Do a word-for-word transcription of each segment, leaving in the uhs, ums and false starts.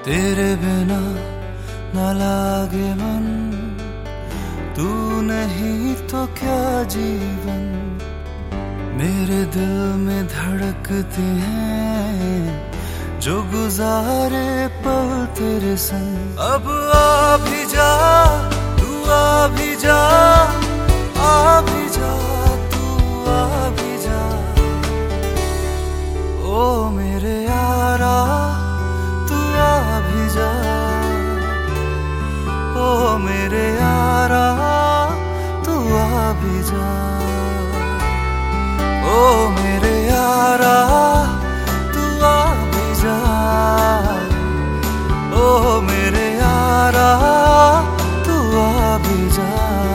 तेरे बिना न लागे मन, तू नहीं तो क्या जीवन। मेरे दिल में धड़कते हैं जो गुजारे पल तेरे संग। अब आ भी जा, तू आ भी जा, आ भी जा, तू आ भी जा। ओ मेरे यारा तू आ भी जा, ओ मेरे यारा तू आ भी जा, ओ मेरे यारा तू आ भी जा, ओ मेरे यारा तू आ भी जा।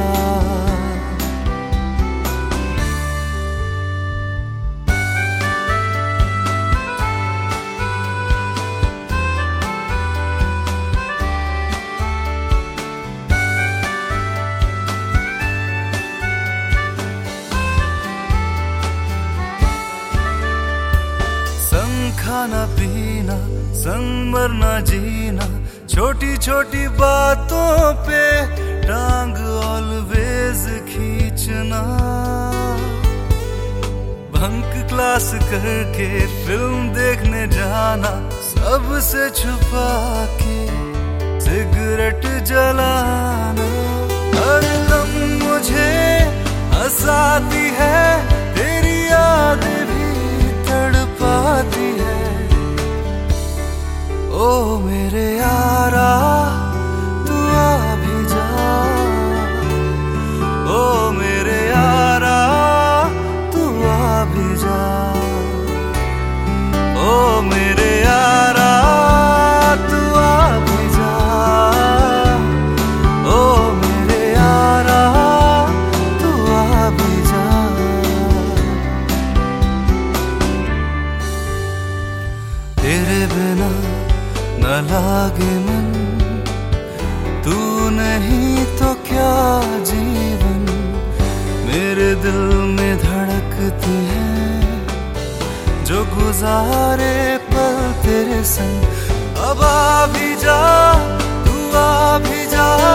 खाना पीना संग मरना जीना, छोटी छोटी बातों पे टांग ऑलवेज खींचना। बंक क्लास करके फिल्म देखने जाना, सबसे छुपा के सिगरेट जलाना। हर दम मुझे हंसाती है तेरी यादें भी तड़पाती है। ओ मेरे यारा तू आ भी जा, ओ मेरे यारा तू आ भी जा, ओ मेरे यारा तू आ भी जा, ओ मेरे यारा तू आ भी जा। तेरे बिना न लागे मन, तू नहीं तो क्या जीवन। मेरे दिल में धड़कते हैं जो गुजारे पल तेरे संग। अब आ भी जा, तू आ भी जा,